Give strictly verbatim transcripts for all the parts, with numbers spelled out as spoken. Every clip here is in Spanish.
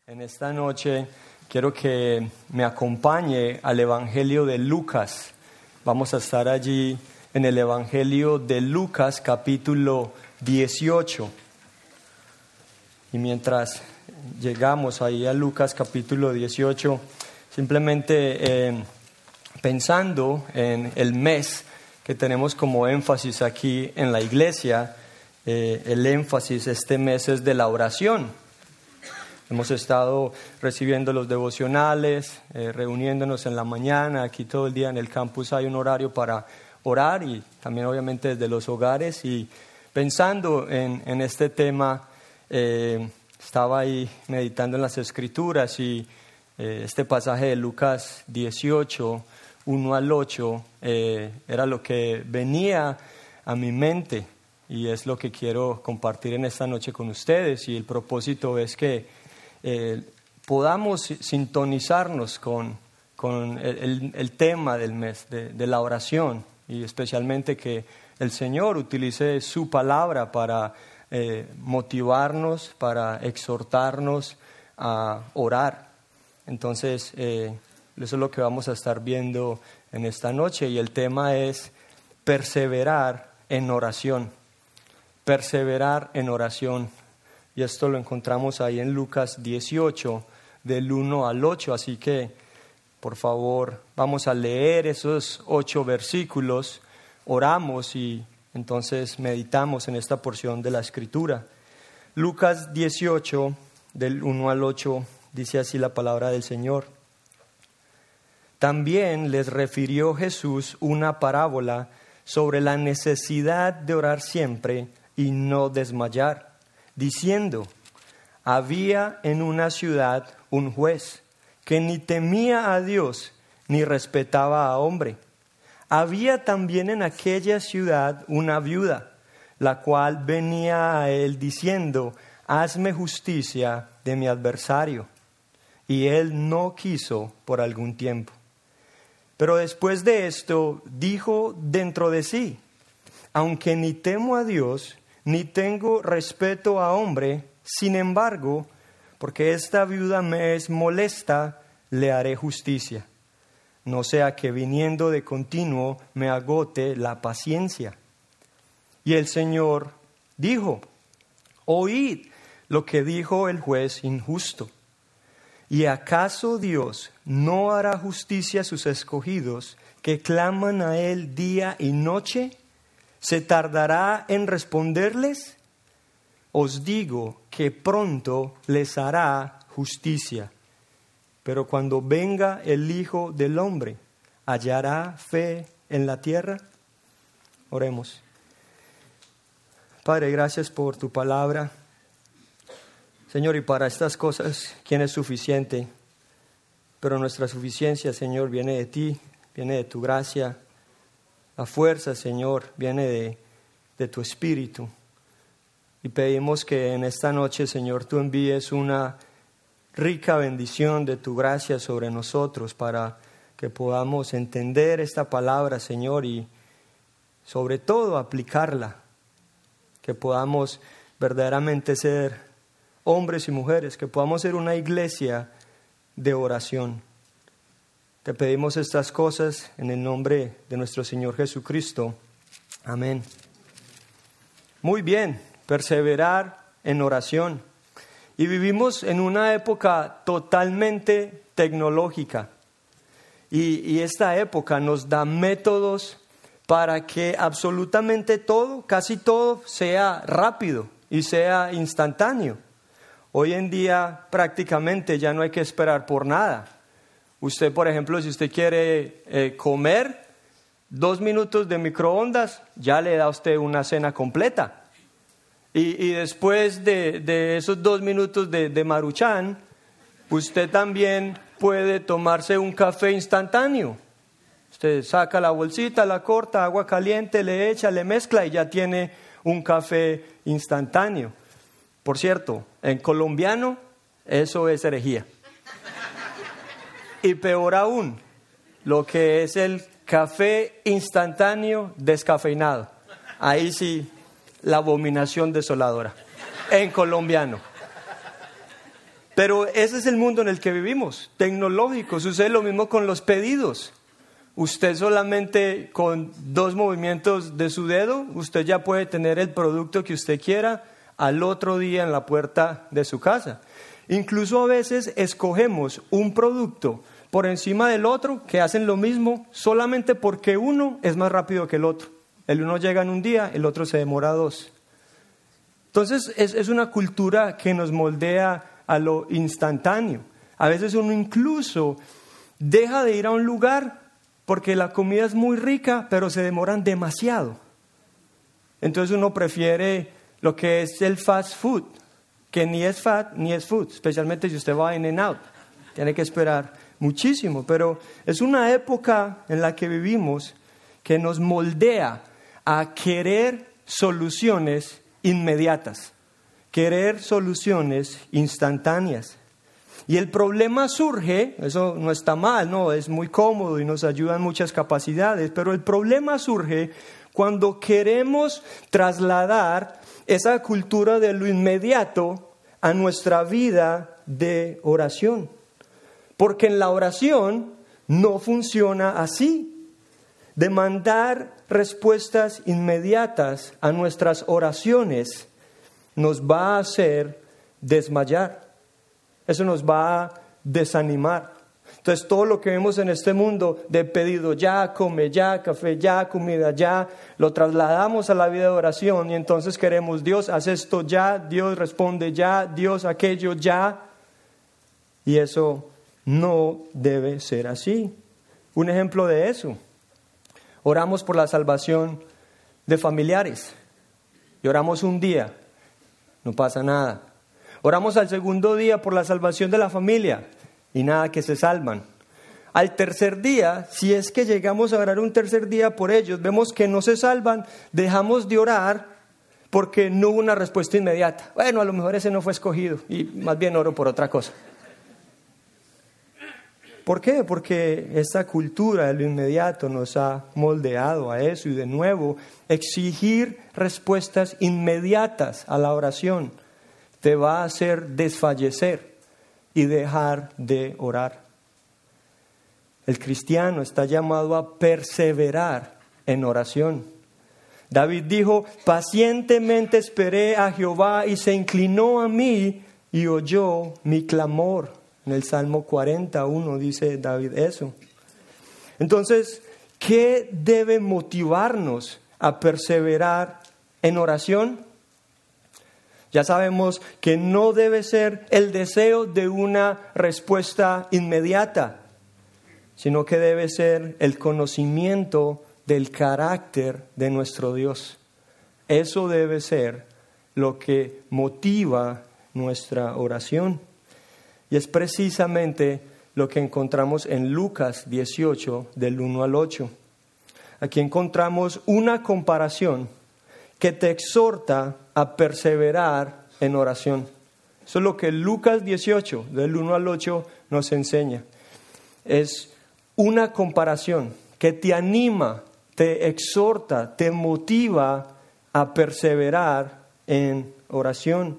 En esta noche quiero que me acompañe al Evangelio de Lucas. Vamos a estar allí en el Evangelio de Lucas, capítulo dieciocho. Y mientras llegamos ahí a Lucas, capítulo dieciocho, simplemente eh, pensando en el mes que tenemos como énfasis aquí en la iglesia, eh, el énfasis este mes es de la oración. Hemos estado recibiendo los devocionales, eh, reuniéndonos en la mañana. Aquí todo el día en el campus hay un horario para orar y también obviamente desde los hogares. Y pensando en, en este tema, eh, estaba ahí meditando en las Escrituras y eh, este pasaje de Lucas dieciocho, uno al ocho, eh, era lo que venía a mi mente y es lo que quiero compartir en esta noche con ustedes. Y el propósito es que Eh, podamos sintonizarnos con, con el, el, el tema del mes, de, de la oración, y especialmente que el Señor utilice su palabra para eh, motivarnos, para exhortarnos a orar. Entonces, eh, eso es lo que vamos a estar viendo en esta noche, y el tema es perseverar en oración, perseverar en oración. Y esto lo encontramos ahí en Lucas dieciocho, del uno al ocho. Así que, por favor, vamos a leer esos ocho versículos, oramos y entonces meditamos en esta porción de la Escritura. Lucas dieciocho, del uno al ocho, dice así la palabra del Señor. También les refirió Jesús una parábola sobre la necesidad de orar siempre y no desmayar, diciendo: había en una ciudad un juez que ni temía a Dios ni respetaba a hombre. Había también en aquella ciudad una viuda, la cual venía a él diciendo: hazme justicia de mi adversario. Y él no quiso por algún tiempo. Pero después de esto dijo dentro de sí: aunque ni temo a Dios ni tengo respeto a hombre, sin embargo, porque esta viuda me es molesta, le haré justicia, no sea que viniendo de continuo me agote la paciencia. Y el Señor dijo: oíd lo que dijo el juez injusto. ¿Y acaso Dios no hará justicia a sus escogidos que claman a Él día y noche? ¿Se tardará en responderles? Os digo que pronto les hará justicia. Pero cuando venga el Hijo del Hombre, ¿hallará fe en la tierra? Oremos. Padre, gracias por tu palabra. Señor, y para estas cosas, ¿quién es suficiente? Pero nuestra suficiencia, Señor, viene de ti, viene de tu gracia. La fuerza, Señor, viene de, de tu Espíritu. Y pedimos que en esta noche, Señor, tú envíes una rica bendición de tu gracia sobre nosotros para que podamos entender esta palabra, Señor, y sobre todo aplicarla. Que podamos verdaderamente ser hombres y mujeres, que podamos ser una iglesia de oración. Te pedimos estas cosas en el nombre de nuestro Señor Jesucristo. Amén. Muy bien, perseverar en oración. Y vivimos en una época totalmente tecnológica. Y, y esta época nos da métodos para que absolutamente todo, casi todo, sea rápido y sea instantáneo. Hoy en día prácticamente ya no hay que esperar por nada. Usted, por ejemplo, si usted quiere eh, comer, dos minutos de microondas, ya le da a usted una cena completa. Y, y después de, de esos dos minutos de, de Maruchan, usted también puede tomarse un café instantáneo. Usted saca la bolsita, la corta, agua caliente, le echa, le mezcla y ya tiene un café instantáneo. Por cierto, en colombiano, eso es herejía. Y peor aún, lo que es el café instantáneo descafeinado. Ahí sí, la abominación desoladora, en colombiano. Pero ese es el mundo en el que vivimos, tecnológico. Sucede lo mismo con los pedidos. Usted solamente con dos movimientos de su dedo, usted ya puede tener el producto que usted quiera al otro día en la puerta de su casa. Incluso a veces escogemos un producto por encima del otro que hacen lo mismo solamente porque uno es más rápido que el otro. El uno llega en un día, el otro se demora dos. Entonces es, es una cultura que nos moldea a lo instantáneo. A veces uno incluso deja de ir a un lugar porque la comida es muy rica, pero se demoran demasiado. Entonces uno prefiere lo que es el fast food, que ni es fat ni es food, especialmente si usted va a In-N-Out. Tiene que esperar muchísimo, pero es una época en la que vivimos que nos moldea a querer soluciones inmediatas, querer soluciones instantáneas. Y el problema surge, eso no está mal, no, es muy cómodo y nos ayudan muchas capacidades, pero el problema surge cuando queremos trasladar esa cultura de lo inmediato a nuestra vida de oración. Porque en la oración no funciona así. Demandar respuestas inmediatas a nuestras oraciones nos va a hacer desmayar. Eso nos va a desanimar. Entonces todo lo que vemos en este mundo de pedido ya, come ya, café ya, comida ya, lo trasladamos a la vida de oración y entonces queremos Dios, haz esto ya, Dios responde ya, Dios aquello ya. Y eso no debe ser así. Un ejemplo de eso, oramos por la salvación de familiares y oramos un día, no pasa nada. Oramos al segundo día por la salvación de la familia y nada, que se salvan. Al tercer día, si es que llegamos a orar un tercer día por ellos, vemos que no se salvan, dejamos de orar porque no hubo una respuesta inmediata. Bueno, a lo mejor ese no fue escogido y más bien oro por otra cosa. ¿Por qué? Porque esta cultura de lo inmediato nos ha moldeado a eso y de nuevo exigir respuestas inmediatas a la oración te va a hacer desfallecer y dejar de orar. El cristiano está llamado a perseverar en oración. David dijo, pacientemente esperé a Jehová y se inclinó a mí y oyó mi clamor. En el Salmo cuarenta, uno dice David eso. Entonces, ¿qué debe motivarnos a perseverar en oración? Ya sabemos que no debe ser el deseo de una respuesta inmediata, sino que debe ser el conocimiento del carácter de nuestro Dios. Eso debe ser lo que motiva nuestra oración. Y es precisamente lo que encontramos en Lucas dieciocho, del uno al ocho. Aquí encontramos una comparación que te exhorta a perseverar en oración. Eso es lo que Lucas dieciocho, del uno al ocho, nos enseña. Es una comparación que te anima, te exhorta, te motiva a perseverar en oración.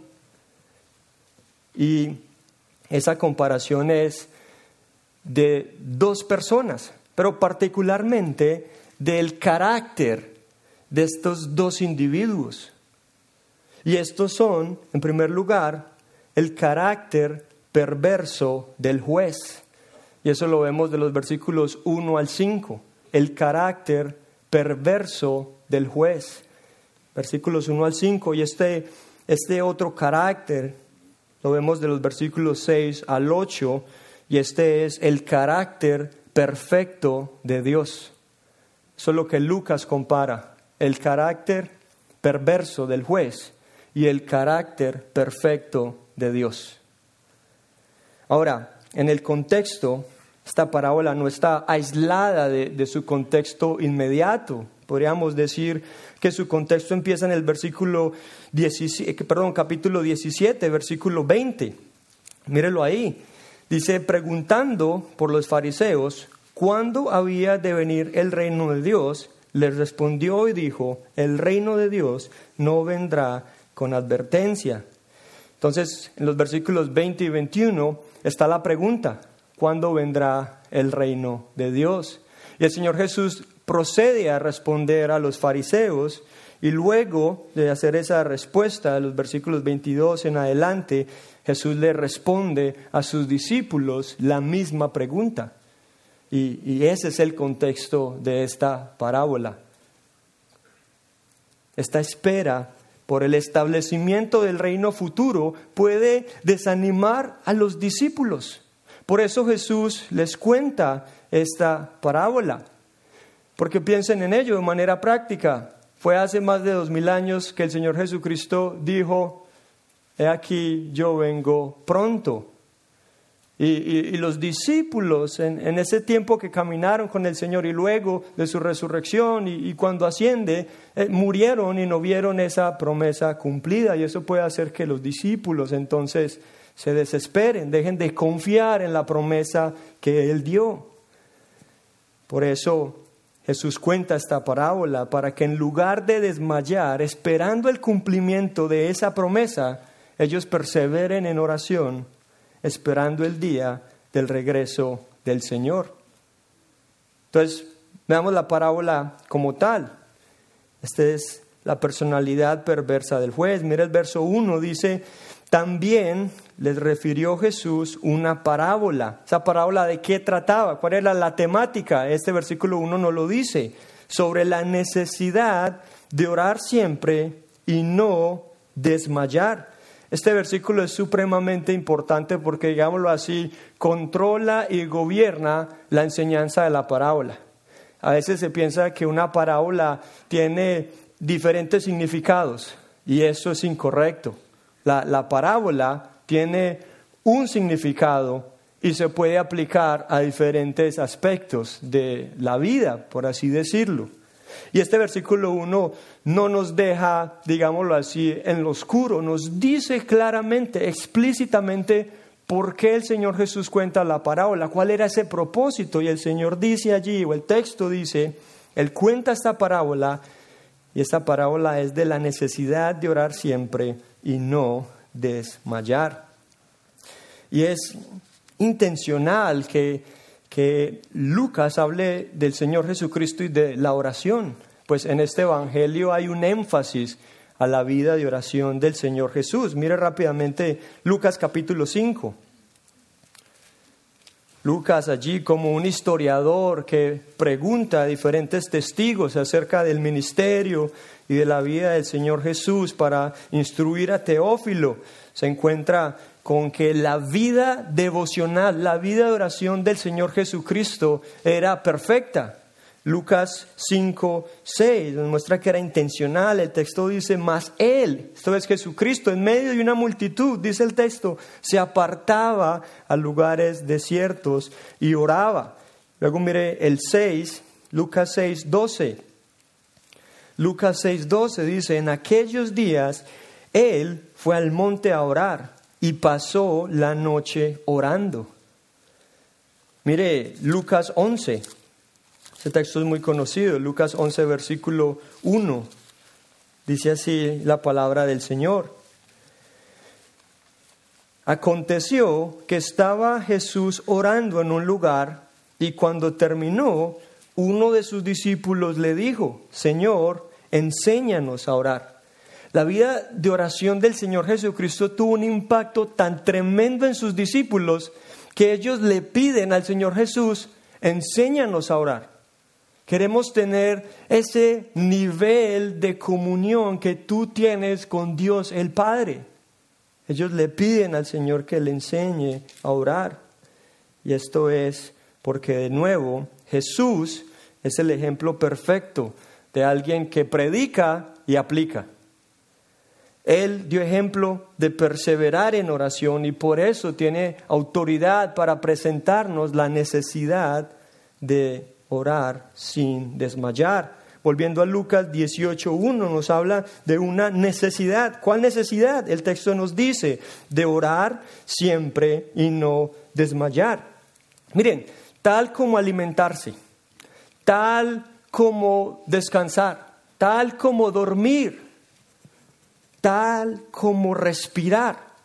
Y esa comparación es de dos personas, pero particularmente del carácter de estos dos individuos. Y estos son, en primer lugar, el carácter perverso del juez. Y eso lo vemos de los versículos uno al cinco. El carácter perverso del juez. Versículos uno al cinco. Y este, este otro carácter lo vemos de los versículos seis al ocho. Y este es el carácter perfecto de Dios. Eso es lo que Lucas compara. El carácter perverso del juez y el carácter perfecto de Dios. Ahora, en el contexto, esta parábola no está aislada de, de su contexto inmediato. Podríamos decir que su contexto empieza en el versículo diecisiete, perdón, capítulo diecisiete, versículo veinte. Mírelo ahí. Dice, preguntando por los fariseos, ¿cuándo había de venir el reino de Dios? Les respondió y dijo, el reino de Dios no vendrá con advertencia. Entonces, en los versículos veinte y veintiuno está la pregunta: ¿cuándo vendrá el reino de Dios? Y el Señor Jesús procede a responder a los fariseos, y luego de hacer esa respuesta, de los versículos veintidós en adelante, Jesús le responde a sus discípulos la misma pregunta. Y, y ese es el contexto de esta parábola. Esta espera por el establecimiento del reino futuro puede desanimar a los discípulos. Por eso Jesús les cuenta esta parábola, porque piensen en ello de manera práctica. Fue hace más de dos mil años que el Señor Jesucristo dijo: he aquí, yo vengo pronto. Y, y, y los discípulos en, en ese tiempo que caminaron con el Señor y luego de su resurrección y, y cuando asciende, eh, murieron y no vieron esa promesa cumplida. Y eso puede hacer que los discípulos entonces se desesperen, dejen de confiar en la promesa que Él dio. Por eso Jesús cuenta esta parábola, para que en lugar de desmayar esperando el cumplimiento de esa promesa, ellos perseveren en oración, esperando el día del regreso del Señor. Entonces, veamos la parábola como tal. Esta es la personalidad perversa del juez. Mira el verso uno, dice: también les refirió Jesús una parábola. ¿Esa parábola de qué trataba? ¿Cuál era la temática? Este versículo uno no lo dice. Sobre la necesidad de orar siempre y no desmayar. Este versículo es supremamente importante porque, digámoslo así, controla y gobierna la enseñanza de la parábola. A veces se piensa que una parábola tiene diferentes significados y eso es incorrecto. La, la parábola tiene un significado y se puede aplicar a diferentes aspectos de la vida, por así decirlo. Y este versículo uno no nos deja, digámoslo así, en lo oscuro. Nos dice claramente, explícitamente, por qué el Señor Jesús cuenta la parábola, cuál era ese propósito. Y el Señor dice allí, o el texto dice, Él cuenta esta parábola, y esta parábola es de la necesidad de orar siempre y no desmayar. Y es intencional que que Lucas hable del Señor Jesucristo y de la oración, pues en este evangelio hay un énfasis a la vida de oración del Señor Jesús. Mire rápidamente Lucas capítulo cinco. Lucas allí, como un historiador que pregunta a diferentes testigos acerca del ministerio y de la vida del Señor Jesús para instruir a Teófilo, se encuentra con que la vida devocional, la vida de oración del Señor Jesucristo era perfecta. Lucas cinco, seis nos muestra que era intencional. El texto dice: mas Él, esto es Jesucristo, en medio de una multitud, dice el texto, se apartaba a lugares desiertos y oraba. Luego mire el seis, Lucas seis, doce. Lucas seis, doce dice: en aquellos días Él fue al monte a orar y pasó la noche orando. Mire Lucas once. Este texto es muy conocido. Lucas once, versículo uno. Dice así la palabra del Señor. Aconteció que estaba Jesús orando en un lugar, y cuando terminó, uno de sus discípulos le dijo: Señor, enséñanos a orar. La vida de oración del Señor Jesucristo tuvo un impacto tan tremendo en sus discípulos que ellos le piden al Señor Jesús: enséñanos a orar. Queremos tener ese nivel de comunión que tú tienes con Dios el Padre. Ellos le piden al Señor que le enseñe a orar. Y esto es porque, de nuevo, Jesús es el ejemplo perfecto de alguien que predica y aplica. Él dio ejemplo de perseverar en oración y por eso tiene autoridad para presentarnos la necesidad de orar sin desmayar. Volviendo a Lucas dieciocho uno, nos habla de una necesidad. ¿Cuál necesidad? El texto nos dice: de orar siempre y no desmayar. Miren, tal como alimentarse, tal como descansar, tal como dormir, tal como respirar,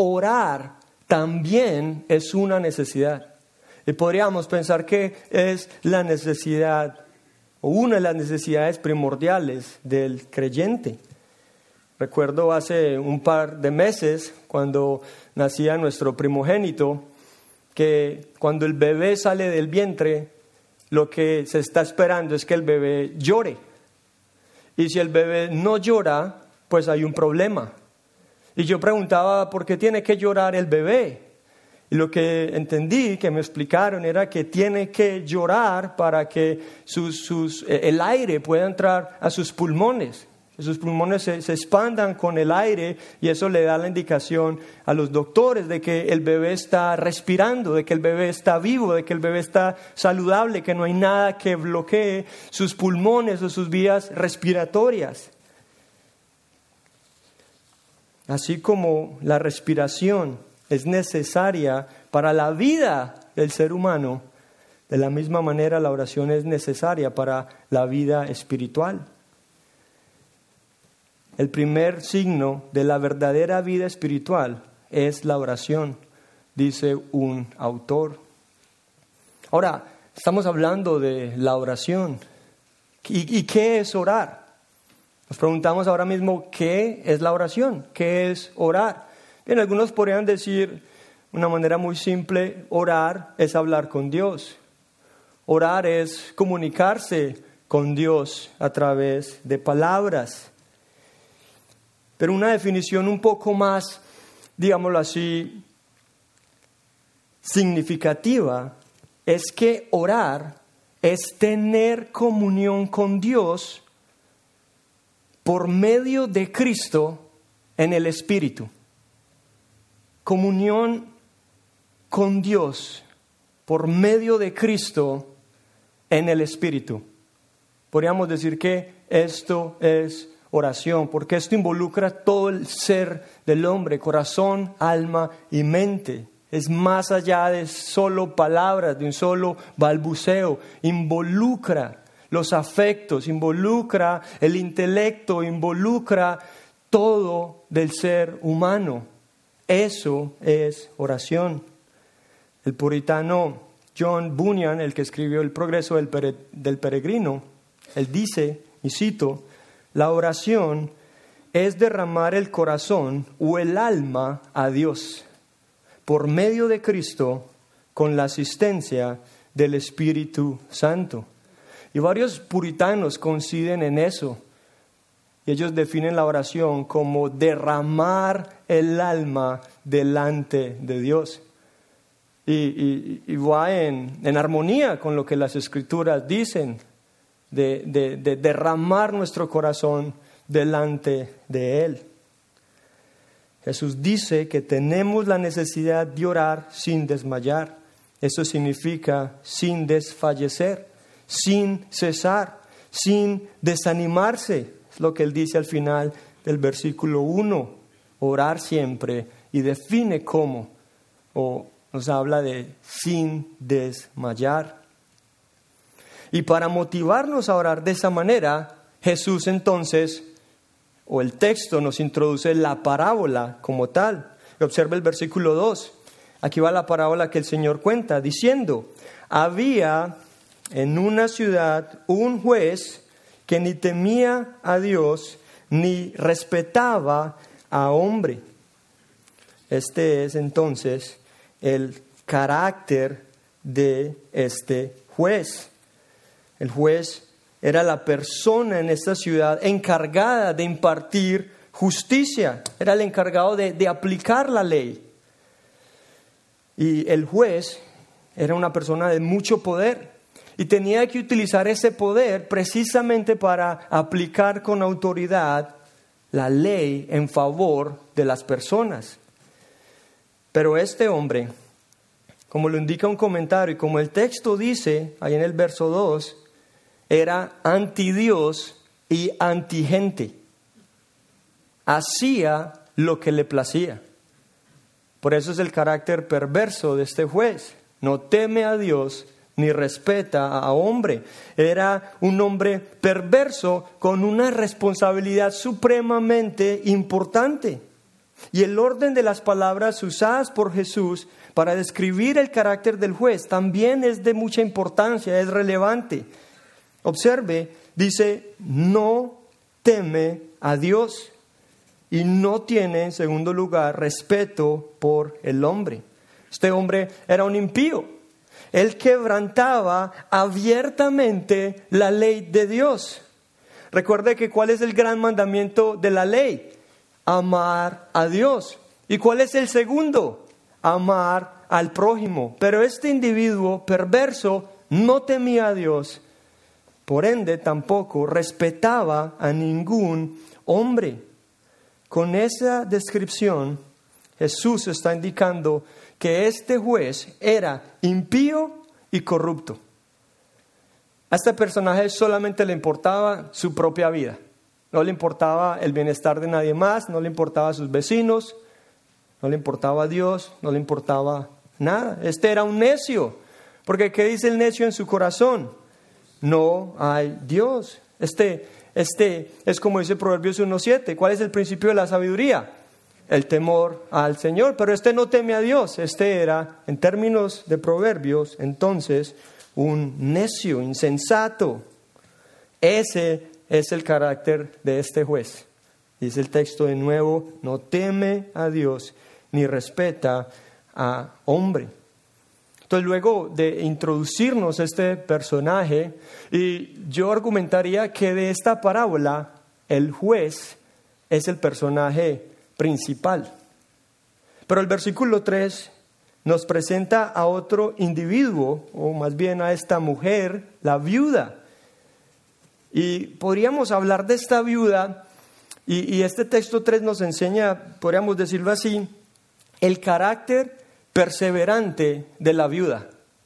orar también es una necesidad. Y podríamos pensar que es la necesidad o una de las necesidades primordiales del creyente. Recuerdo hace un par de meses, cuando nacía nuestro primogénito, que cuando el bebé sale del vientre, lo que se está esperando es que el bebé llore. Y si el bebé no llora, pues hay un problema. Y yo preguntaba, ¿por qué tiene que llorar el bebé? Y lo que entendí, que me explicaron, era que tiene que llorar para que sus, sus, el aire pueda entrar a sus pulmones. Que sus pulmones se, se expandan con el aire, y eso le da la indicación a los doctores de que el bebé está respirando, de que el bebé está vivo, de que el bebé está saludable, que no hay nada que bloquee sus pulmones o sus vías respiratorias. Así como la respiración es necesaria para la vida del ser humano, de la misma manera la oración es necesaria para la vida espiritual. El primer signo de la verdadera vida espiritual es la oración, dice un autor. Ahora, estamos hablando de la oración. ¿Y, y qué es orar? Nos preguntamos ahora mismo, ¿qué es la oración? ¿Qué es orar? Bien, algunos podrían decir de una manera muy simple, orar es hablar con Dios. Orar es comunicarse con Dios a través de palabras. Pero una definición un poco más, digámoslo así, significativa, es que orar es tener comunión con Dios por medio de Cristo en el Espíritu. Comunión con Dios por medio de Cristo en el Espíritu. Podríamos decir que esto es oración, porque esto involucra todo el ser del hombre, corazón, alma y mente. Es más allá de solo palabras, de un solo balbuceo. Involucra los afectos, involucra el intelecto, involucra todo del ser humano. Eso es oración. El puritano John Bunyan, el que escribió El progreso del, pere, del peregrino, él dice, y cito, la oración es derramar el corazón o el alma a Dios por medio de Cristo con la asistencia del Espíritu Santo. Y varios puritanos coinciden en eso. Y ellos definen la oración como derramar el alma delante de Dios. Y, y, y va en, en armonía con lo que las Escrituras dicen, de, de, de derramar nuestro corazón delante de Él. Jesús dice que tenemos la necesidad de orar sin desmayar. Eso significa sin desfallecer, sin cesar, sin desanimarse. Es lo que Él dice al final del versículo uno. Orar siempre, y define cómo, o nos habla de sin desmayar. Y para motivarnos a orar de esa manera, Jesús entonces, o el texto nos introduce la parábola como tal. Y observa el versículo dos. Aquí va la parábola que el Señor cuenta, diciendo, había en una ciudad un juez que ni temía a Dios, ni respetaba a hombre. Este es entonces el carácter de este juez. El juez era la persona en esta ciudad encargada de impartir justicia. Era el encargado de, de aplicar la ley. Y el juez era una persona de mucho poder. Y tenía que utilizar ese poder precisamente para aplicar con autoridad la ley en favor de las personas. Pero este hombre, como lo indica un comentario y como el texto dice ahí en el verso dos, era anti Dios y anti gente. Hacía lo que le placía. Por eso es el carácter perverso de este juez. No teme a Dios ni respeta a hombre. Era un hombre perverso con una responsabilidad supremamente importante. Y el orden de las palabras usadas por Jesús para describir el carácter del juez también es de mucha importancia, es relevante. Observe, dice, no teme a Dios y no tiene, en segundo lugar, respeto por el hombre. Este hombre era un impío. Él quebrantaba abiertamente la ley de Dios. Recuerde que ¿cuál es el gran mandamiento de la ley? Amar a Dios. ¿Y cuál es el segundo? Amar al prójimo. Pero este individuo perverso no temía a Dios. Por ende, tampoco respetaba a ningún hombre. Con esa descripción, Jesús está indicando que este juez era impío y corrupto. A este personaje solamente le importaba su propia vida. No le importaba el bienestar de nadie más, no le importaba a sus vecinos, no le importaba a Dios, no le importaba nada. Este era un necio, porque ¿qué dice el necio en su corazón? No hay Dios. Este, este es como dice Proverbios uno siete. ¿Cuál es el principio de la sabiduría? El temor al Señor. Pero este no teme a Dios. Este era, en términos de Proverbios, entonces, un necio, insensato. Ese es el carácter de este juez. Dice el texto de nuevo, no teme a Dios ni respeta a hombre. Entonces, luego de introducirnos este personaje, y yo argumentaría que de esta parábola el juez es el personaje principal. Pero el versículo tres nos presenta a otro individuo, o más bien a esta mujer, la viuda. Y podríamos hablar de esta viuda, y, y este texto tres nos enseña, podríamos decirlo así, el carácter perseverante de la viuda.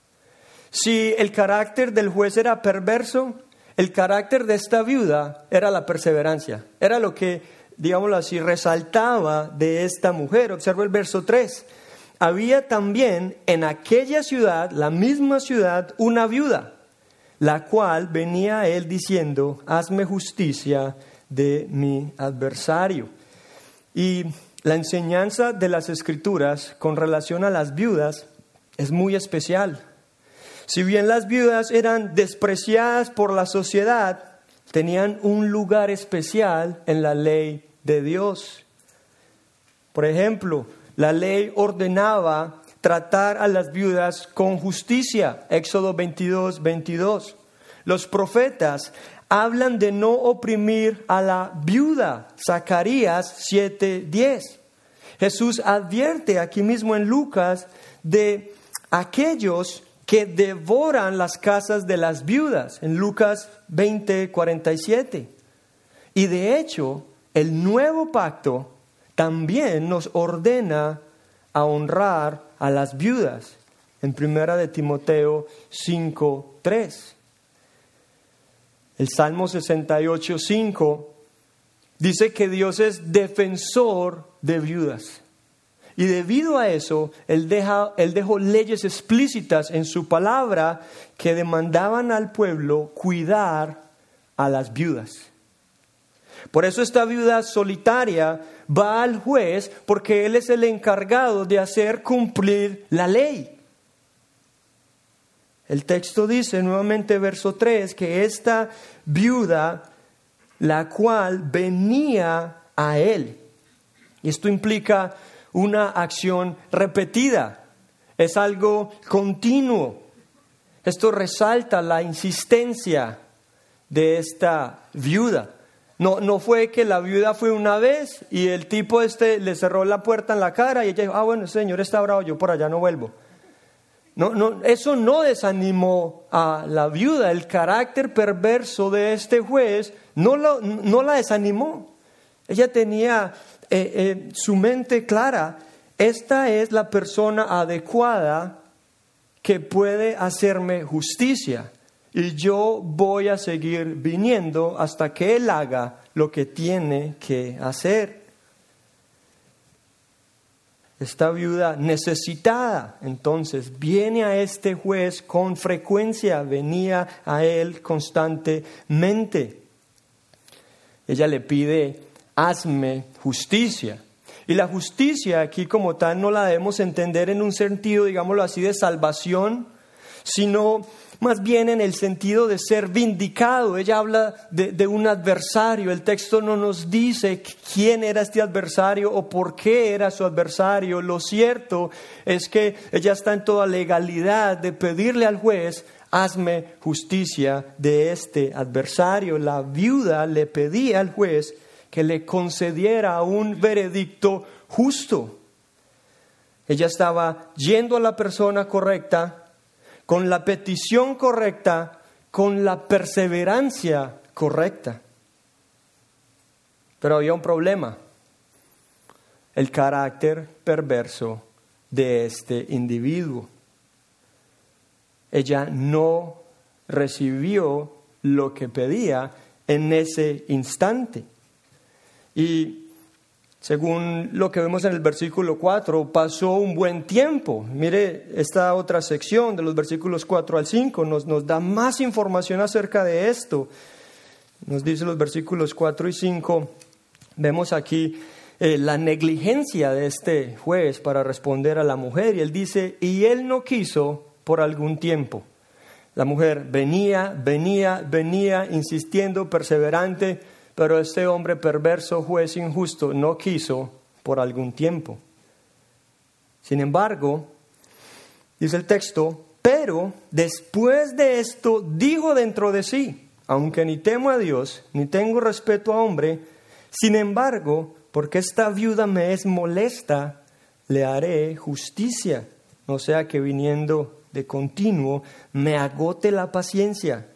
Si el carácter del juez era perverso, el carácter de esta viuda era la perseverancia. Era lo que, digámoslo así, resaltaba de esta mujer. Observa el verso tres. Había también en aquella ciudad, la misma ciudad, una viuda, la cual venía a él diciendo, hazme justicia de mi adversario. Y la enseñanza de las Escrituras con relación a las viudas es muy especial. Si bien las viudas eran despreciadas por la sociedad, tenían un lugar especial en la ley de Dios. Por ejemplo, la ley ordenaba tratar a las viudas con justicia. Éxodo veintidós, veintidós. Los profetas hablan de no oprimir a la viuda. Zacarías siete, diez. Jesús advierte aquí mismo en Lucas de aquellos que devoran las casas de las viudas. En Lucas veinte, cuarenta y siete. Y de hecho, el nuevo pacto también nos ordena a honrar a las viudas. En primera de Timoteo cinco, tres. El Salmo sesenta y ocho, cinco dice que Dios es defensor de viudas. Y debido a eso, Él, deja, él dejó leyes explícitas en su palabra que demandaban al pueblo cuidar a las viudas. Por eso esta viuda solitaria va al juez, porque él es el encargado de hacer cumplir la ley. El texto dice nuevamente, verso tres, que esta viuda, la cual venía a él. Y esto implica una acción repetida. Es algo continuo. Esto resalta la insistencia de esta viuda. No, no fue que la viuda fue una vez y el tipo este le cerró la puerta en la cara y ella dijo, ah, bueno, el señor está bravo, yo por allá no vuelvo. No, no, eso no desanimó a la viuda. El carácter perverso de este juez no, lo, no la desanimó. Ella tenía eh, eh, su mente clara. Esta es la persona adecuada que puede hacerme justicia. Y yo voy a seguir viniendo hasta que Él haga lo que tiene que hacer. Esta viuda necesitada, entonces, viene a este juez con frecuencia, venía a él constantemente. Ella le pide, hazme justicia. Y la justicia aquí como tal no la debemos entender en un sentido, digámoslo así, de salvación, sino más bien en el sentido de ser vindicado. Ella habla de, de un adversario. El texto no nos dice quién era este adversario o por qué era su adversario. Lo cierto es que ella está en toda legalidad de pedirle al juez: hazme justicia de este adversario. La viuda le pedía al juez que le concediera un veredicto justo. Ella estaba yendo a la persona correcta, con la petición correcta, con la perseverancia correcta. Pero había un problema: el carácter perverso de este individuo. Ella no recibió lo que pedía en ese instante. Y según lo que vemos en el versículo cuatro, pasó un buen tiempo. Mire, esta otra sección de los versículos cuatro al cinco nos, nos da más información acerca de esto. Nos dice los versículos cuatro y cinco, vemos aquí eh, la negligencia de este juez para responder a la mujer. Y él dice: y él no quiso por algún tiempo. La mujer venía, venía, venía, insistiendo, perseverante, pero este hombre perverso, juez injusto, no quiso por algún tiempo. Sin embargo, dice el texto, pero después de esto dijo dentro de sí: aunque ni temo a Dios, ni tengo respeto a hombre, sin embargo, porque esta viuda me es molesta, le haré justicia, no sea que viniendo de continuo me agote la paciencia.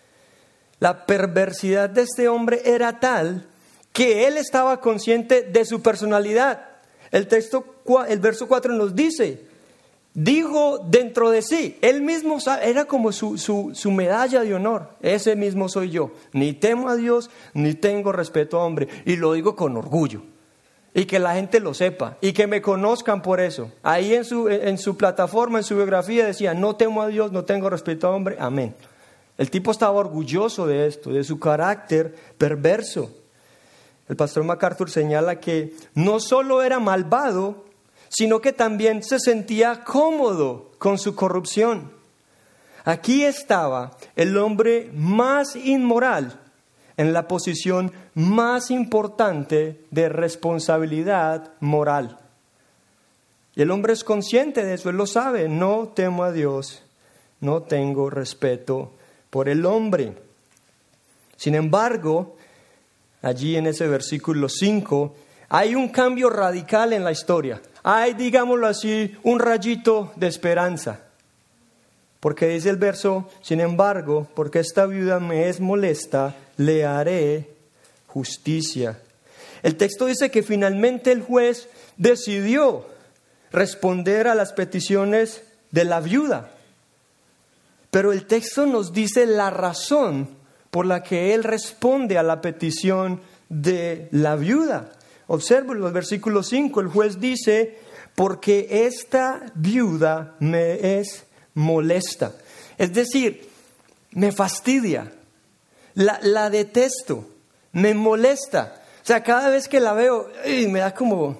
La perversidad de este hombre era tal que él estaba consciente de su personalidad. El texto, el verso cuatro nos dice: dijo dentro de sí. Él mismo era como su, su, su medalla de honor. Ese mismo soy yo. Ni temo a Dios, ni tengo respeto a hombre. Y lo digo con orgullo. Y que la gente lo sepa. Y que me conozcan por eso. Ahí en su, en su plataforma, en su biografía decía: no temo a Dios, no tengo respeto a hombre. Amén. El tipo estaba orgulloso de esto, de su carácter perverso. El pastor MacArthur señala que no solo era malvado, sino que también se sentía cómodo con su corrupción. Aquí estaba el hombre más inmoral en la posición más importante de responsabilidad moral. Y el hombre es consciente de eso, él lo sabe: no temo a Dios, no tengo respeto por el hombre. Sin embargo, allí en ese versículo cinco, hay un cambio radical en la historia. Hay, digámoslo así, un rayito de esperanza. Porque dice el verso: sin embargo, porque esta viuda me es molesta, le haré justicia. El texto dice que finalmente el juez decidió responder a las peticiones de la viuda. Pero el texto nos dice la razón por la que él responde a la petición de la viuda. Observen los versículos cinco, el juez dice: porque esta viuda me es molesta. Es decir, me fastidia, la, la detesto, me molesta. O sea, cada vez que la veo, me da como...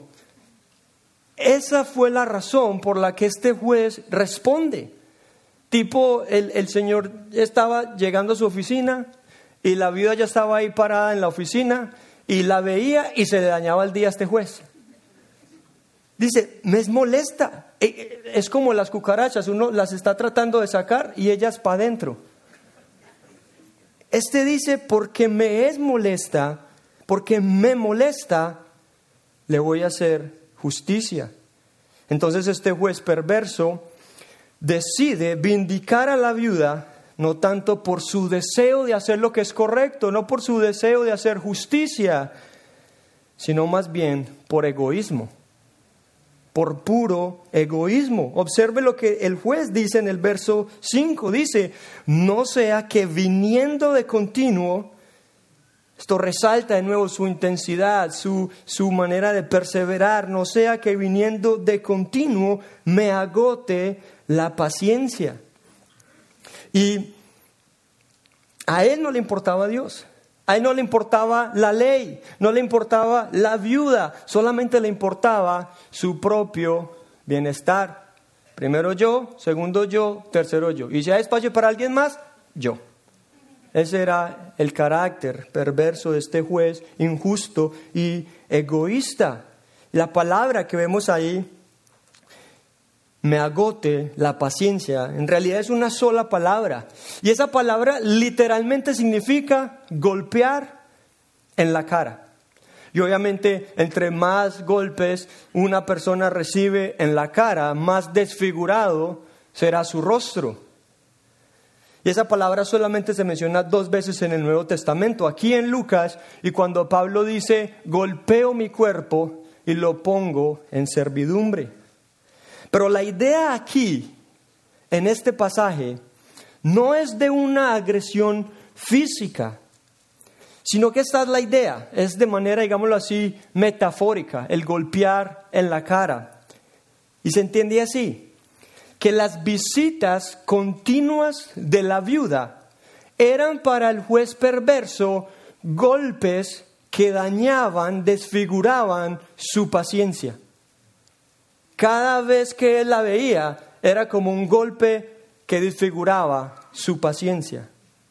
Esa fue la razón por la que este juez responde. Tipo, el, el señor estaba llegando a su oficina y la viuda ya estaba ahí parada en la oficina y la veía y se le dañaba el día a este juez. Dice: me es molesta. Es como las cucarachas, uno las está tratando de sacar y ellas para adentro. Este dice: porque me es molesta, porque me molesta, le voy a hacer justicia. Entonces este juez perverso decide vindicar a la viuda, no tanto por su deseo de hacer lo que es correcto, no por su deseo de hacer justicia, sino más bien por egoísmo, por puro egoísmo. Observe lo que el juez dice en el verso cinco, dice: no sea que viniendo de continuo, esto resalta de nuevo su intensidad, su, su manera de perseverar, no sea que viniendo de continuo me agote la paciencia. Y a él no le importaba a Dios. A él no le importaba la ley, no le importaba la viuda, solamente le importaba su propio bienestar. Primero yo, segundo yo, tercero yo. Y si hay espacio para alguien más, yo. Ese era el carácter perverso de este juez, injusto y egoísta. La palabra que vemos ahí, me agote la paciencia, en realidad es una sola palabra. Y esa palabra literalmente significa golpear en la cara. Y obviamente entre más golpes una persona recibe en la cara, más desfigurado será su rostro. Y esa palabra solamente se menciona dos veces en el Nuevo Testamento, aquí en Lucas, y cuando Pablo dice, golpeo mi cuerpo y lo pongo en servidumbre. Pero la idea aquí, en este pasaje, no es de una agresión física, sino que esta es la idea, es de manera, digámoslo así, metafórica, el golpear en la cara. Y se entiende así, que las visitas continuas de la viuda eran para el juez perverso golpes que dañaban, desfiguraban su paciencia. Cada vez que él la veía, era como un golpe que desfiguraba su paciencia.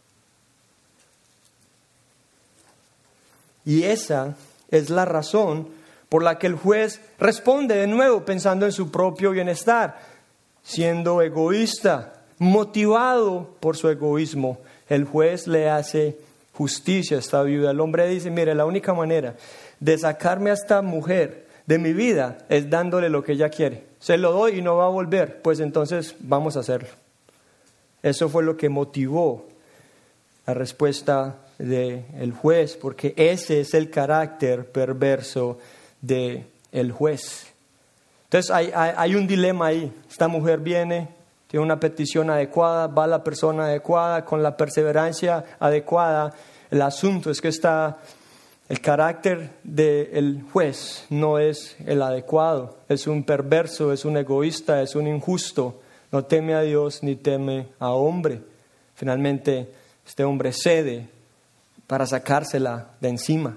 Y esa es la razón por la que el juez responde de nuevo pensando en su propio bienestar, siendo egoísta, motivado por su egoísmo. El juez le hace justicia a esta viuda. El hombre dice, mire, la única manera de sacarme a esta mujer de mi vida es dándole lo que ella quiere. Se lo doy y no va a volver, pues entonces vamos a hacerlo. Eso fue lo que motivó la respuesta del juez, porque ese es el carácter perverso del juez. Entonces hay, hay, hay un dilema ahí. Esta mujer viene, tiene una petición adecuada, va a la persona adecuada, con la perseverancia adecuada. El asunto es que está... El carácter del juez no es el adecuado, es un perverso, es un egoísta, es un injusto, no teme a Dios ni teme a hombre. Finalmente, este hombre cede para sacársela de encima.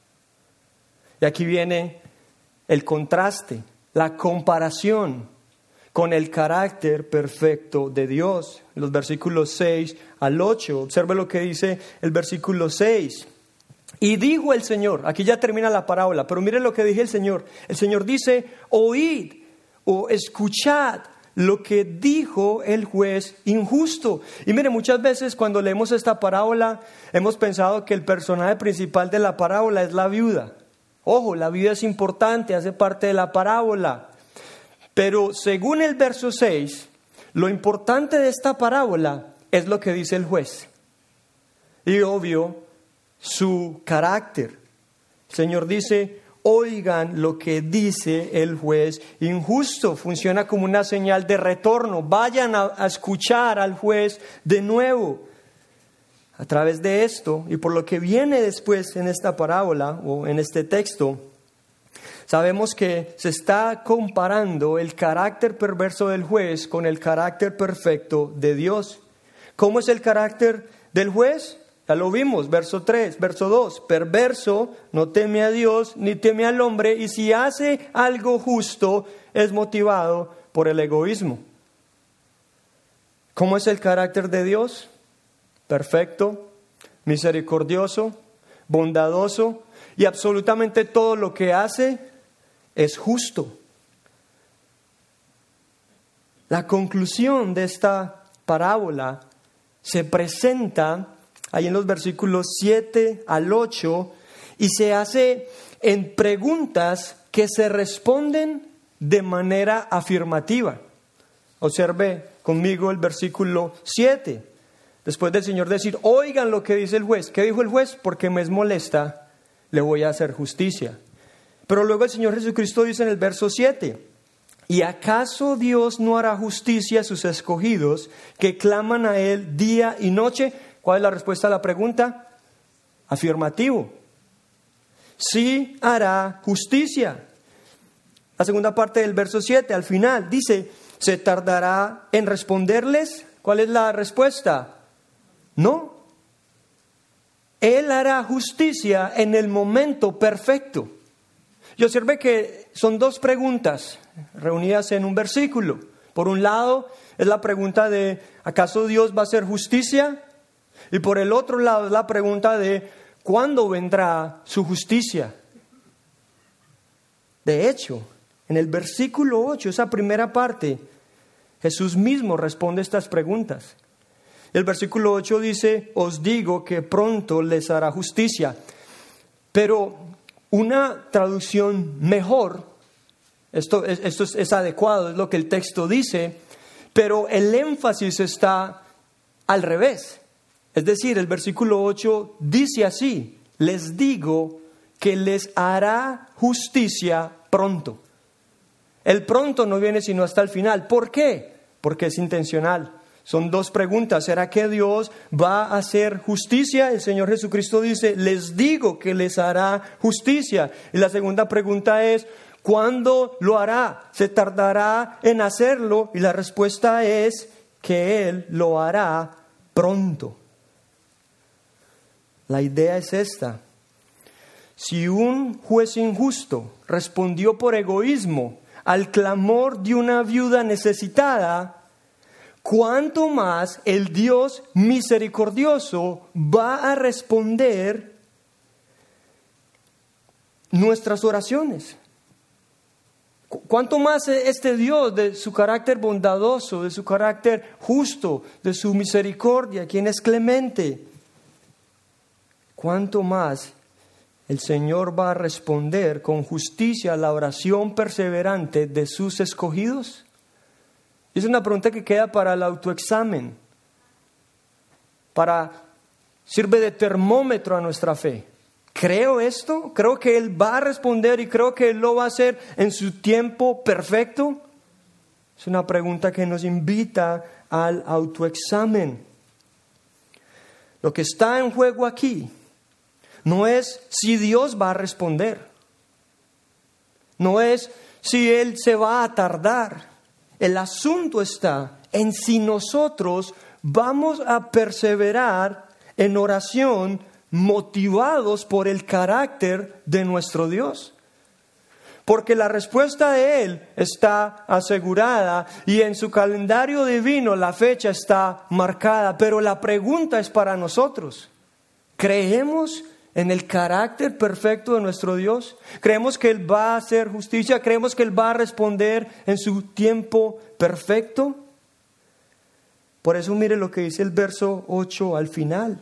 Y aquí viene el contraste, la comparación con el carácter perfecto de Dios. Los versículos seis al ocho, observe lo que dice el versículo seis. Y dijo el Señor, aquí ya termina la parábola, pero mire lo que dijo el Señor. El Señor dice, oíd o escuchad lo que dijo el juez injusto. Y mire, muchas veces cuando leemos esta parábola, hemos pensado que el personaje principal de la parábola es la viuda. Ojo, la viuda es importante, hace parte de la parábola. Pero según el verso seis, lo importante de esta parábola es lo que dice el juez. Y obvio, su carácter. El Señor dice, oigan lo que dice el juez injusto. Funciona como una señal de retorno. Vayan a, a escuchar al juez de nuevo. A través de esto, y por lo que viene después en esta parábola o en este texto, sabemos que se está comparando el carácter perverso del juez con el carácter perfecto de Dios. ¿Cómo es el carácter del juez? Ya lo vimos, verso tres, verso dos, perverso, no teme a Dios ni teme al hombre, y si hace algo justo es motivado por el egoísmo. ¿Cómo es el carácter de Dios? Perfecto, misericordioso, bondadoso, y absolutamente todo lo que hace es justo. La conclusión de esta parábola se presenta ahí en los versículos siete al ocho, y se hace en preguntas que se responden de manera afirmativa. Observe conmigo el versículo siete. Después del Señor decir, oigan lo que dice el juez. ¿Qué dijo el juez? Porque me es molesta, le voy a hacer justicia. Pero luego el Señor Jesucristo dice en el verso siete, ¿y acaso Dios no hará justicia a sus escogidos que claman a Él día y noche? ¿Cuál es la respuesta a la pregunta? Afirmativo. Sí hará justicia. La segunda parte del verso siete, al final, dice, ¿se tardará en responderles? ¿Cuál es la respuesta? No. Él hará justicia en el momento perfecto. Y observe que son dos preguntas reunidas en un versículo. Por un lado es la pregunta de ¿acaso Dios va a hacer justicia? Y por el otro lado es la pregunta de ¿cuándo vendrá su justicia? De hecho, en el versículo ocho, esa primera parte, Jesús mismo responde estas preguntas. El versículo ocho dice, os digo que pronto les hará justicia. Pero una traducción mejor, esto, esto es, es adecuado, es lo que el texto dice, pero el énfasis está al revés. Es decir, el versículo ocho dice así, les digo que les hará justicia pronto. El pronto no viene sino hasta el final. ¿Por qué? Porque es intencional. Son dos preguntas. ¿Será que Dios va a hacer justicia? El Señor Jesucristo dice, les digo que les hará justicia. Y la segunda pregunta es, ¿cuándo lo hará? ¿Se tardará en hacerlo? Y la respuesta es que Él lo hará pronto. La idea es esta. Si un juez injusto respondió por egoísmo al clamor de una viuda necesitada, ¿cuánto más el Dios misericordioso va a responder nuestras oraciones? ¿Cuánto más este Dios, de su carácter bondadoso, de su carácter justo, de su misericordia, quien es clemente, cuánto más el Señor va a responder con justicia a la oración perseverante de sus escogidos? Es una pregunta que queda para el autoexamen, para sirve de termómetro a nuestra fe. ¿Creo esto? ¿Creo que Él va a responder y creo que Él lo va a hacer en su tiempo perfecto? Es una pregunta que nos invita al autoexamen. Lo que está en juego aquí no es si Dios va a responder, no es si Él se va a tardar. El asunto está en si nosotros vamos a perseverar en oración motivados por el carácter de nuestro Dios. Porque la respuesta de Él está asegurada y en su calendario divino la fecha está marcada. Pero la pregunta es para nosotros. ¿Creemos en el carácter perfecto de nuestro Dios? ¿Creemos que Él va a hacer justicia? ¿Creemos que Él va a responder en su tiempo perfecto? Por eso mire lo que dice el verso ocho al final.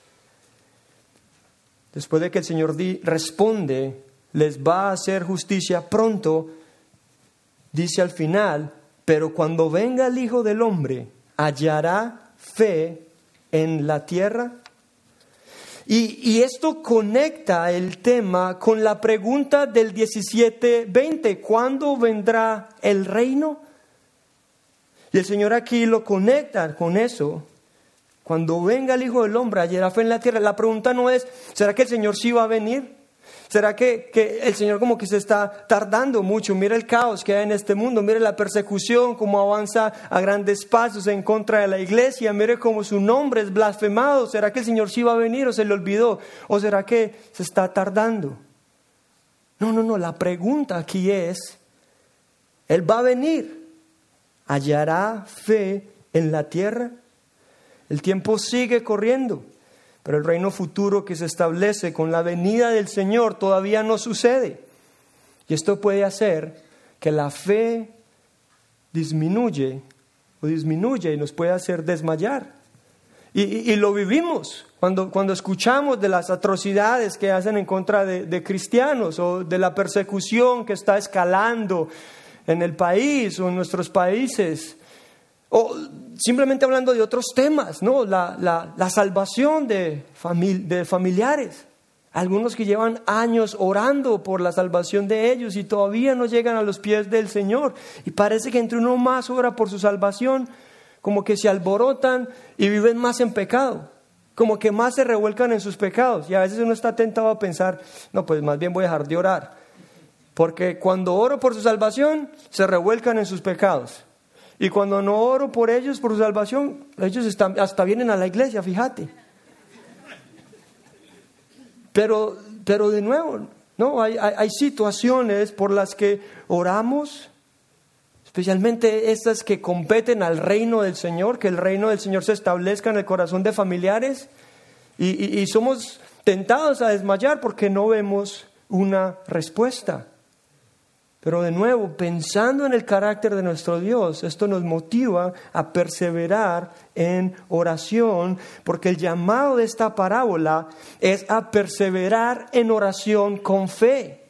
Después de que el Señor di, responde, les va a hacer justicia pronto, dice al final, pero cuando venga el Hijo del Hombre, ¿hallará fe en la tierra? Y, y esto conecta el tema con la pregunta del diecisiete veinte, ¿cuándo vendrá el reino? Y el Señor aquí lo conecta con eso. Cuando venga el Hijo del Hombre, hallará fe en la tierra. La pregunta no es, ¿será que el Señor sí va a venir? ¿Será que, que el Señor como que se está tardando mucho? Mira el caos que hay en este mundo, mire la persecución, cómo avanza a grandes pasos en contra de la iglesia, mire cómo su nombre es blasfemado. ¿Será que el Señor sí va a venir o se le olvidó? ¿O será que se está tardando? No, no, no, la pregunta aquí es, ¿Él va a venir? ¿Hallará fe en la tierra? El tiempo sigue corriendo, pero el reino futuro que se establece con la venida del Señor todavía no sucede. Y esto puede hacer que la fe disminuye o disminuye y nos puede hacer desmayar. Y, y, y lo vivimos cuando, cuando escuchamos de las atrocidades que hacen en contra de, de cristianos o de la persecución que está escalando en el país o en nuestros países. O simplemente hablando de otros temas, ¿no? La, la, la salvación de, famili- de familiares. Algunos que llevan años orando por la salvación de ellos y todavía no llegan a los pies del Señor. Y parece que entre uno más ora por su salvación, como que se alborotan y viven más en pecado. Como que más se revuelcan en sus pecados. Y a veces uno está tentado a pensar, no, pues más bien voy a dejar de orar. Porque cuando oro por su salvación, se revuelcan en sus pecados. Y cuando no oro por ellos, por su salvación, ellos están, hasta vienen a la iglesia, fíjate. pero, pero de nuevo, no, hay, hay, hay situaciones por las que oramos, especialmente estas que competen al reino del Señor, que el reino del Señor se establezca en el corazón de familiares, y, y, y somos tentados a desmayar porque no vemos una respuesta. Pero de nuevo, pensando en el carácter de nuestro Dios, esto nos motiva a perseverar en oración, porque el llamado de esta parábola es a perseverar en oración con fe.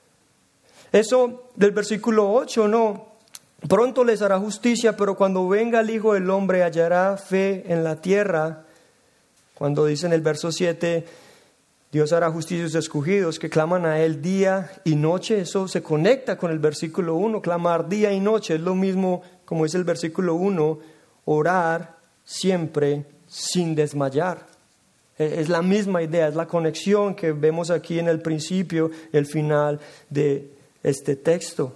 Eso del versículo ocho, no, pronto les hará justicia, pero cuando venga el Hijo del Hombre hallará fe en la tierra. Cuando dice en el verso siete, Dios hará justicia a sus escogidos que claman a Él día y noche. Eso se conecta con el versículo uno, clamar día y noche. Es lo mismo, como dice el versículo uno, orar siempre sin desmayar. Es la misma idea, es la conexión que vemos aquí en el principio y el final de este texto.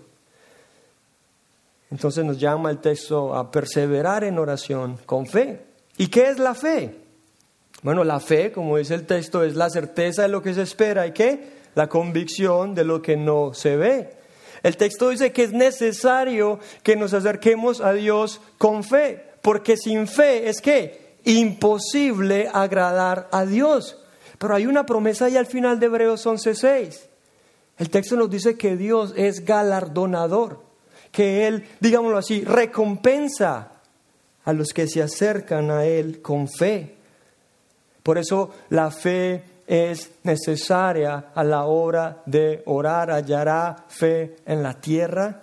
Entonces nos llama el texto a perseverar en oración con fe. ¿Y qué es la fe? Bueno, la fe, como dice el texto, es la certeza de lo que se espera. ¿Y qué? La convicción de lo que no se ve. El texto dice que es necesario que nos acerquemos a Dios con fe, porque sin fe es ¿qué? Imposible agradar a Dios. Pero hay una promesa ahí al final de Hebreos once seis. El texto nos dice que Dios es galardonador, que Él, digámoslo así, recompensa a los que se acercan a Él con fe. Por eso la fe es necesaria a la hora de orar. ¿Hallará fe en la tierra?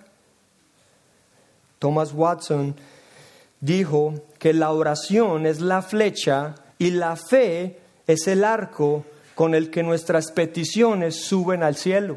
Thomas Watson dijo que la oración es la flecha y la fe es el arco con el que nuestras peticiones suben al cielo.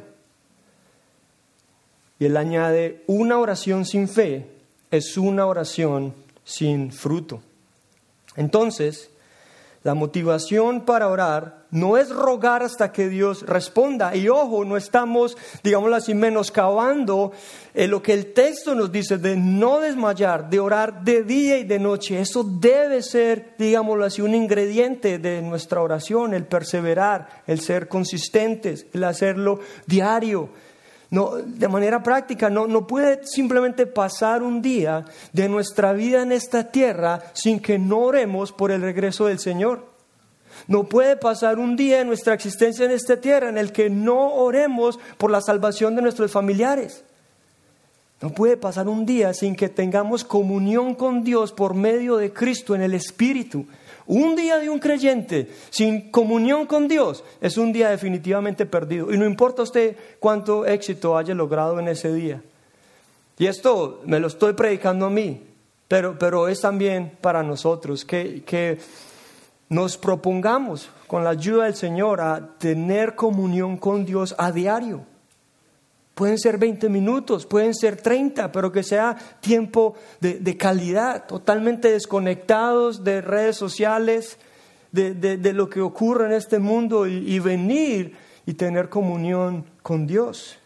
Y él añade, una oración sin fe es una oración sin fruto. Entonces, la motivación para orar no es rogar hasta que Dios responda. Y ojo, no estamos, digámoslo así, menoscabando eh, lo que el texto nos dice de no desmayar, de orar de día y de noche. Eso debe ser, digámoslo así, un ingrediente de nuestra oración, el perseverar, el ser consistentes, el hacerlo diario. No, de manera práctica, no, no puede simplemente pasar un día de nuestra vida en esta tierra sin que no oremos por el regreso del Señor. No puede pasar un día de nuestra existencia en esta tierra en el que no oremos por la salvación de nuestros familiares. No puede pasar un día sin que tengamos comunión con Dios por medio de Cristo en el Espíritu. Un día de un creyente sin comunión con Dios es un día definitivamente perdido. Y no importa usted cuánto éxito haya logrado en ese día. Y esto me lo estoy predicando a mí, pero, pero es también para nosotros que, que nos propongamos con la ayuda del Señor a tener comunión con Dios a diario. Pueden ser veinte minutos, pueden ser treinta, pero que sea tiempo de, de calidad, totalmente desconectados de redes sociales, de, de, de lo que ocurre en este mundo y, y venir y tener comunión con Dios.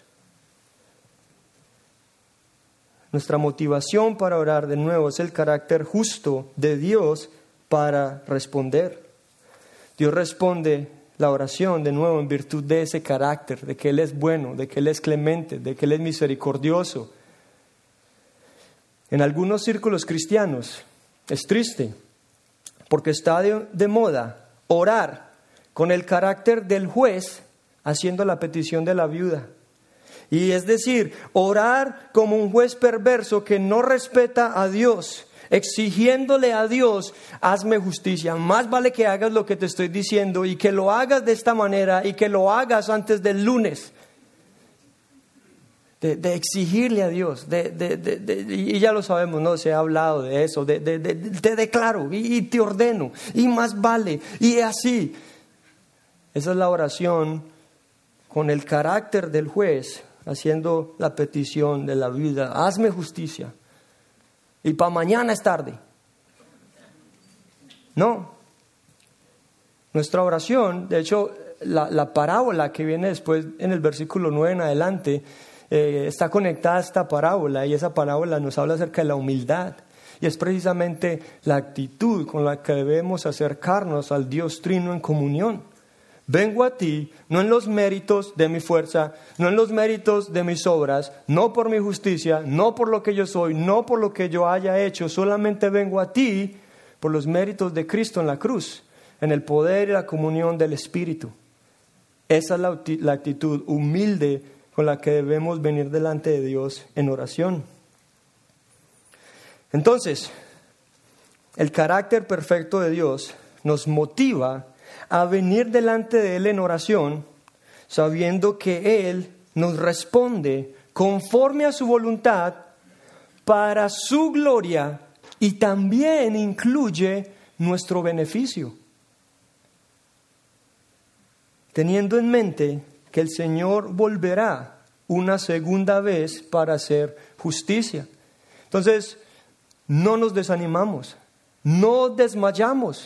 Nuestra motivación para orar de nuevo es el carácter justo de Dios para responder. Dios responde la oración de nuevo en virtud de ese carácter, de que Él es bueno, de que Él es clemente, de que Él es misericordioso. En algunos círculos cristianos es triste porque está de, de moda orar con el carácter del juez haciendo la petición de la viuda. Y es decir, orar como un juez perverso que no respeta a Dios, exigiéndole a Dios, hazme justicia. Más vale que hagas lo que te estoy diciendo y que lo hagas de esta manera y que lo hagas antes del lunes. De, de exigirle a Dios, de, de, de, de, y ya lo sabemos, ¿no? Se ha hablado de eso, de, de, de, de te declaro y, y te ordeno, y más vale, y así. Esa es la oración con el carácter del juez, haciendo la petición de la vida, hazme justicia. Y para mañana es tarde. No. Nuestra oración, de hecho, la, la parábola que viene después en el versículo nueve en adelante, eh, está conectada a esta parábola, y esa parábola nos habla acerca de la humildad. Y es precisamente la actitud con la que debemos acercarnos al Dios Trino en comunión. vengo a ti, no en los méritos de mi fuerza, no en los méritos de mis obras, no por mi justicia, no por lo que yo soy, no por lo que yo haya hecho, solamente vengo a ti por los méritos de Cristo en la cruz, en el poder y la comunión del Espíritu. Esa es la, la actitud humilde con la que debemos venir delante de Dios en oración. Entonces, el carácter perfecto de Dios nos motiva a venir delante de Él en oración, sabiendo que Él nos responde conforme a su voluntad para su gloria y también incluye nuestro beneficio. Teniendo en mente que el Señor volverá una segunda vez para hacer justicia. Entonces, no nos desanimamos, no desmayamos,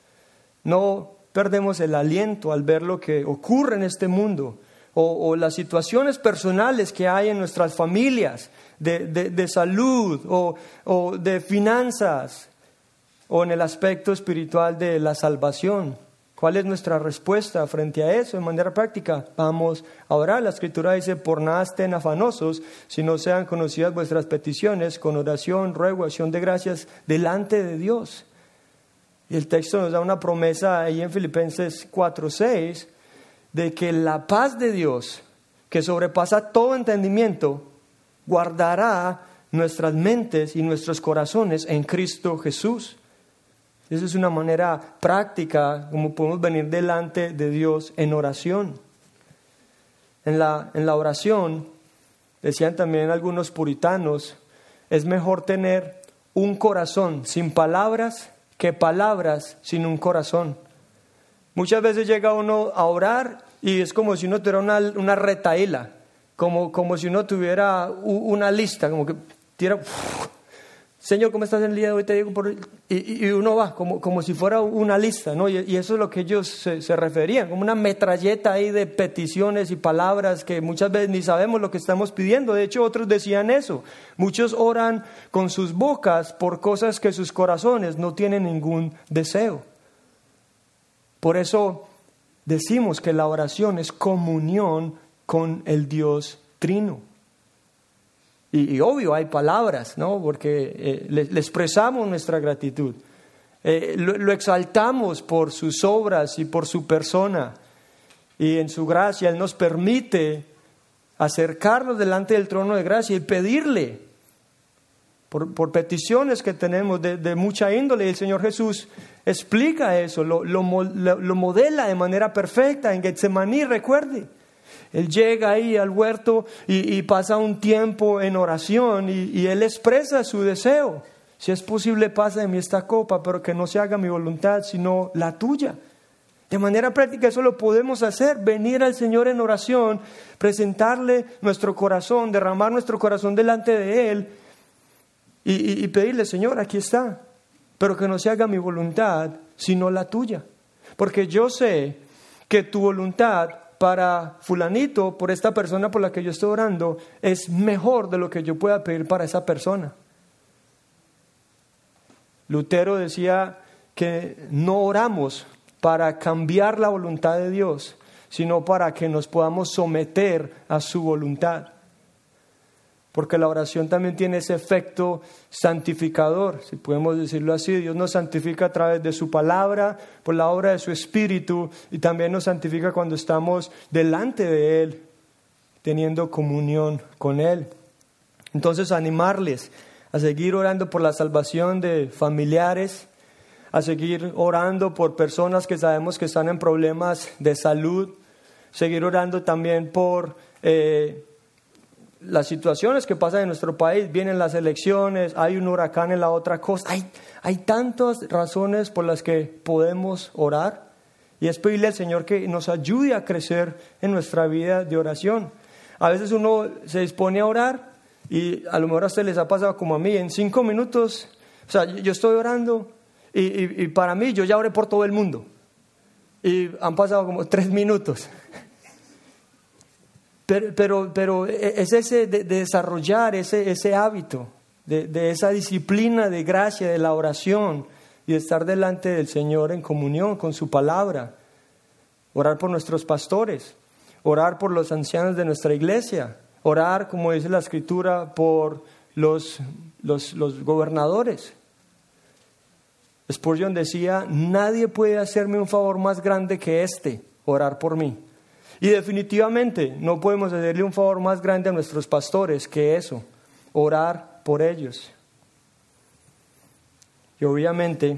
no perdemos el aliento al ver lo que ocurre en este mundo o, o las situaciones personales que hay en nuestras familias de, de, de salud o, o de finanzas o en el aspecto espiritual de la salvación. ¿Cuál es nuestra respuesta frente a eso de manera práctica? Vamos a orar. La Escritura dice, por nada estén afanosos, si no sean conocidas vuestras peticiones, con oración, ruego, acción de gracias delante de Dios. Y el texto nos da una promesa ahí en Filipenses cuatro seis, de que la paz de Dios, que sobrepasa todo entendimiento, guardará nuestras mentes y nuestros corazones en Cristo Jesús. Esa es una manera práctica como podemos venir delante de Dios en oración. En la, en la oración, decían también algunos puritanos, es mejor tener un corazón sin palabras que palabras sin un corazón. Muchas veces llega uno a orar y es como si uno tuviera una, una retahíla, como, como si uno tuviera una lista, como que tira... Señor, ¿cómo estás en el día de hoy? Te digo por... y, y uno va como, como si fuera una lista, ¿no? Y, y eso es lo que ellos se, se referían, como una metralleta ahí de peticiones y palabras que muchas veces ni sabemos lo que estamos pidiendo. De hecho, otros decían eso. Muchos oran con sus bocas por cosas que sus corazones no tienen ningún deseo. Por eso decimos que la oración es comunión con el Dios Trino. Y, y obvio hay palabras, ¿no? Porque eh, le, le expresamos nuestra gratitud. Eh, lo, lo exaltamos por sus obras y por su persona. Y en su gracia Él nos permite acercarnos delante del trono de gracia y pedirle por, por peticiones que tenemos de, de mucha índole. Y el Señor Jesús explica eso, lo, lo, lo, lo modela de manera perfecta en Getsemaní, recuerde. Él llega ahí al huerto y, y pasa un tiempo en oración y, y Él expresa su deseo. Si es posible, pasa de mí esta copa, pero que no se haga mi voluntad, sino la tuya. De manera práctica eso lo podemos hacer, venir al Señor en oración, presentarle nuestro corazón, derramar nuestro corazón delante de Él y, y, y pedirle, Señor, aquí está, pero que no se haga mi voluntad, sino la tuya. Porque yo sé que tu voluntad para fulanito, por esta persona por la que yo estoy orando, es mejor de lo que yo pueda pedir para esa persona. Lutero decía que no oramos para cambiar la voluntad de Dios, sino para que nos podamos someter a su voluntad. Porque la oración también tiene ese efecto santificador, si podemos decirlo así. Dios nos santifica a través de su palabra, por la obra de su Espíritu, y también nos santifica cuando estamos delante de Él, teniendo comunión con Él. Entonces, animarles a seguir orando por la salvación de familiares, a seguir orando por personas que sabemos que están en problemas de salud, seguir orando también por... Eh, las situaciones que pasan en nuestro país, vienen las elecciones, hay un huracán en la otra costa, hay, hay tantas razones por las que podemos orar y es pedirle al Señor que nos ayude a crecer en nuestra vida de oración. A veces uno se dispone a orar y a lo mejor a ustedes les ha pasado como a mí, en cinco minutos, o sea, yo estoy orando y, y, y para mí yo ya oré por todo el mundo y han pasado como tres minutos. Pero, pero, pero es ese de, de desarrollar ese, ese hábito, de, de esa disciplina de gracia, de la oración y de estar delante del Señor en comunión con su palabra. orar por nuestros pastores, orar por los ancianos de nuestra iglesia, orar, como dice la Escritura, por los, los, los gobernadores. Spurgeon decía, nadie puede hacerme un favor más grande que este, orar por mí. Y definitivamente no podemos hacerle un favor más grande a nuestros pastores que eso, orar por ellos. Y obviamente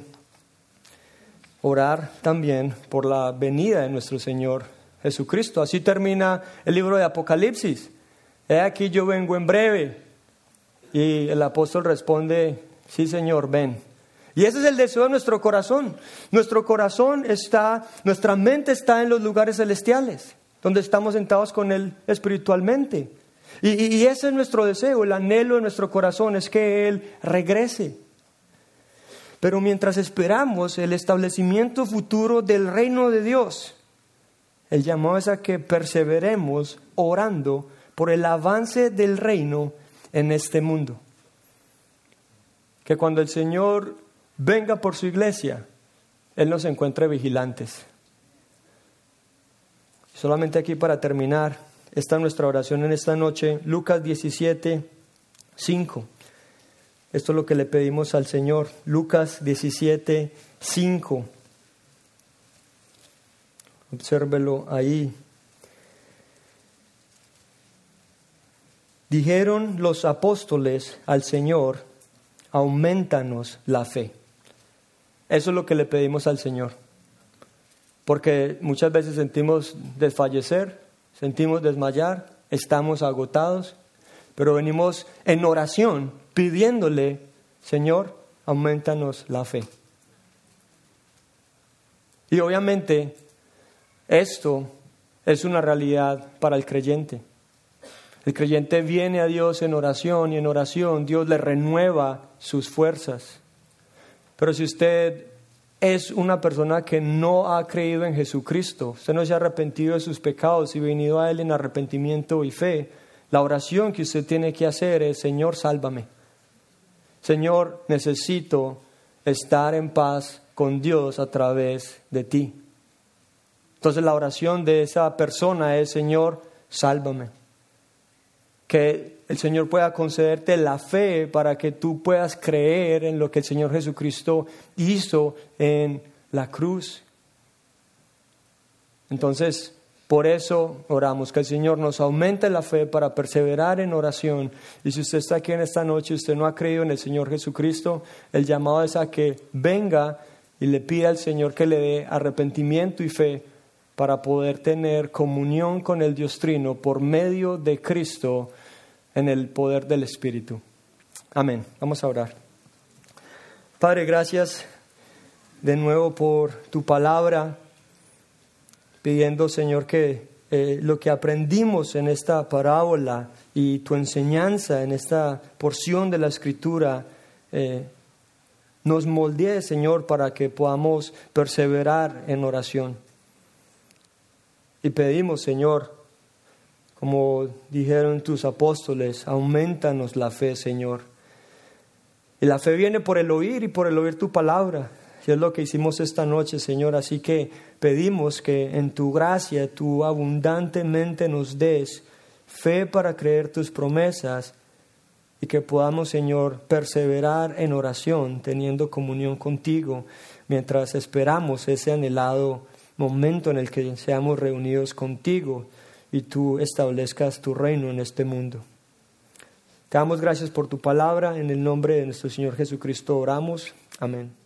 orar también por la venida de nuestro Señor Jesucristo. Así termina el libro de Apocalipsis. He aquí yo vengo en breve. Y el apóstol responde, sí Señor, ven. Y ese es el deseo de nuestro corazón. Nuestro corazón está, nuestra mente está en los lugares celestiales, donde estamos sentados con Él espiritualmente. Y, y, y ese es nuestro deseo, el anhelo de nuestro corazón es que Él regrese. Pero mientras esperamos el establecimiento futuro del reino de Dios, el llamado es a que perseveremos orando por el avance del reino en este mundo. Que cuando el Señor venga por su iglesia, Él nos encuentre vigilantes. Solamente aquí para terminar, esta es nuestra oración en esta noche, Lucas diecisiete, cinco. Esto es lo que le pedimos al Señor, Lucas diecisiete, cinco. Obsérvelo ahí. Dijeron los apóstoles al Señor, aumentanos la fe. Eso es lo que le pedimos al Señor. Porque muchas veces sentimos desfallecer, sentimos desmayar, estamos agotados, pero venimos en oración pidiéndole, Señor, aumentanos la fe. Y obviamente esto es una realidad para el creyente. El creyente viene a Dios en oración y en oración Dios le renueva sus fuerzas. Pero si usted es una persona que no ha creído en Jesucristo, usted no se ha arrepentido de sus pecados y venido a Él en arrepentimiento y fe, la oración que usted tiene que hacer es, Señor, sálvame. Señor, necesito estar en paz con Dios a través de ti. Entonces la oración de esa persona es, Señor, sálvame. Que el Señor pueda concederte la fe para que tú puedas creer en lo que el Señor Jesucristo hizo en la cruz. Entonces, por eso oramos, que el Señor nos aumente la fe para perseverar en oración. Y si usted está aquí en esta noche y usted no ha creído en el Señor Jesucristo, el llamado es a que venga y le pida al Señor que le dé arrepentimiento y fe para poder tener comunión con el Dios Trino por medio de Cristo en el poder del Espíritu. Amén. Vamos a orar. Padre, gracias de nuevo por tu palabra, pidiendo, Señor, que eh, lo que aprendimos en esta parábola y tu enseñanza en esta porción de la Escritura eh, nos moldee, Señor, para que podamos perseverar en oración. Y pedimos, Señor, como dijeron tus apóstoles, aumentanos la fe, Señor. Y la fe viene por el oír y por el oír tu palabra. Y es lo que hicimos esta noche, Señor. Así que pedimos que en tu gracia tú abundantemente nos des fe para creer tus promesas y que podamos, Señor, perseverar en oración, teniendo comunión contigo, mientras esperamos ese anhelado momento en el que seamos reunidos contigo y tú establezcas tu reino en este mundo. Te damos gracias por tu palabra. En el nombre de nuestro Señor Jesucristo oramos. Amén.